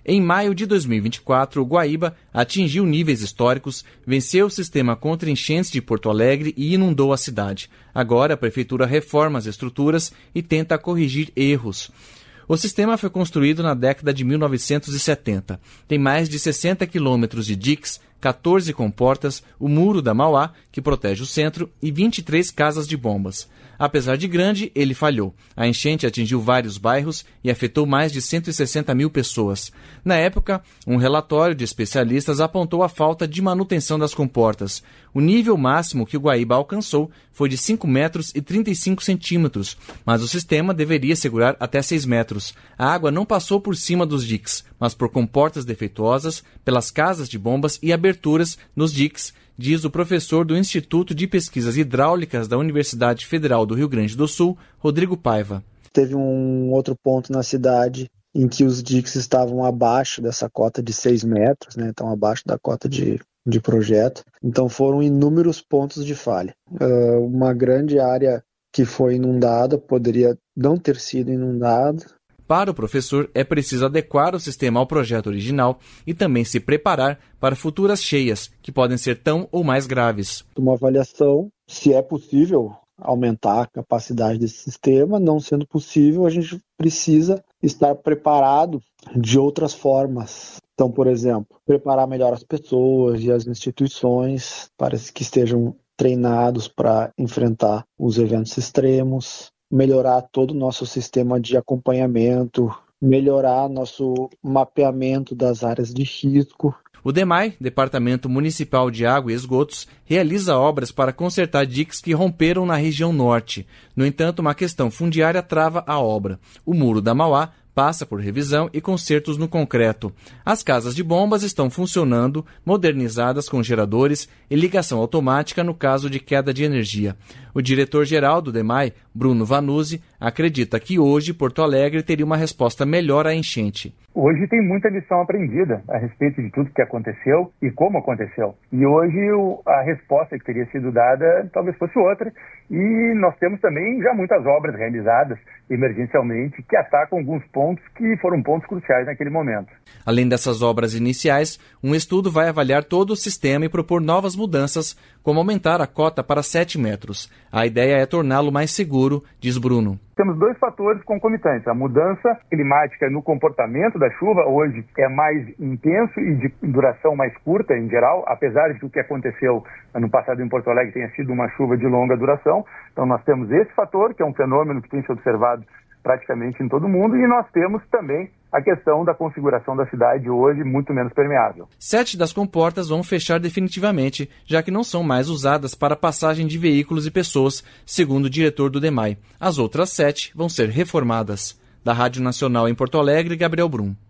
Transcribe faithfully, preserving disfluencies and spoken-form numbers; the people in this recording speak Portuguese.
Em maio de dois mil e vinte e quatro, o Guaíba atingiu níveis históricos, venceu o sistema contra enchentes de Porto Alegre e inundou a cidade. Agora, a Prefeitura reforma as estruturas e tenta corrigir erros. O sistema foi construído na década de mil novecentos e setenta. Tem mais de sessenta quilômetros de diques, quatorze comportas, o Muro da Mauá, que protege o centro, e vinte e três casas de bombas. Apesar de grande, ele falhou. A enchente atingiu vários bairros e afetou mais de cento e sessenta mil pessoas. Na época, um relatório de especialistas apontou a falta de manutenção das comportas. O nível máximo que o Guaíba alcançou foi de cinco metros e trinta e cinco centímetros, mas o sistema deveria segurar até seis metros. A água não passou por cima dos diques, mas por comportas defeituosas, pelas casas de bombas e aberturas nos diques, diz o professor do Instituto de Pesquisas Hidráulicas da Universidade Federal do Rio Grande do Sul, Rodrigo Paiva. Teve um outro ponto na cidade em que os diques estavam abaixo dessa cota de seis metros, né? Então abaixo da cota de, de projeto. Então foram inúmeros pontos de falha. Uh, uma grande área que foi inundada poderia não ter sido inundada. Para o professor, é preciso adequar o sistema ao projeto original e também se preparar para futuras cheias, que podem ser tão ou mais graves. Uma avaliação, se é possível aumentar a capacidade desse sistema, não sendo possível, a gente precisa estar preparado de outras formas. Então, por exemplo, preparar melhor as pessoas e as instituições para que estejam treinados para enfrentar os eventos extremos, melhorar todo o nosso sistema de acompanhamento, melhorar nosso mapeamento das áreas de risco. O DEMAI, Departamento Municipal de Água e Esgotos, realiza obras para consertar diques que romperam na região norte. No entanto, uma questão fundiária trava a obra. O Muro da Mauá passa por revisão e consertos no concreto. As casas de bombas estão funcionando, modernizadas com geradores e ligação automática no caso de queda de energia. O diretor-geral do DEMAI, Bruno Vanuzzi, acredita que hoje Porto Alegre teria uma resposta melhor à enchente. Hoje tem muita lição aprendida a respeito de tudo que aconteceu e como aconteceu. E hoje o, a resposta que teria sido dada talvez fosse outra. E nós temos também já muitas obras realizadas emergencialmente que atacam alguns pontos que foram pontos cruciais naquele momento. Além dessas obras iniciais, um estudo vai avaliar todo o sistema e propor novas mudanças, como aumentar a cota para sete metros. A ideia é torná-lo mais seguro, diz Bruno. Temos dois fatores concomitantes. A mudança climática no comportamento da chuva hoje é mais intenso e de duração mais curta em geral, apesar de que o que aconteceu ano passado em Porto Alegre tenha sido uma chuva de longa duração. Então nós temos esse fator, que é um fenômeno que tem se observado praticamente em todo o mundo, e nós temos também a questão da configuração da cidade hoje muito menos permeável. Sete das comportas vão fechar definitivamente, já que não são mais usadas para passagem de veículos e pessoas, segundo o diretor do DEMAI. As outras sete vão ser reformadas. Da Rádio Nacional em Porto Alegre, Gabriel Brum.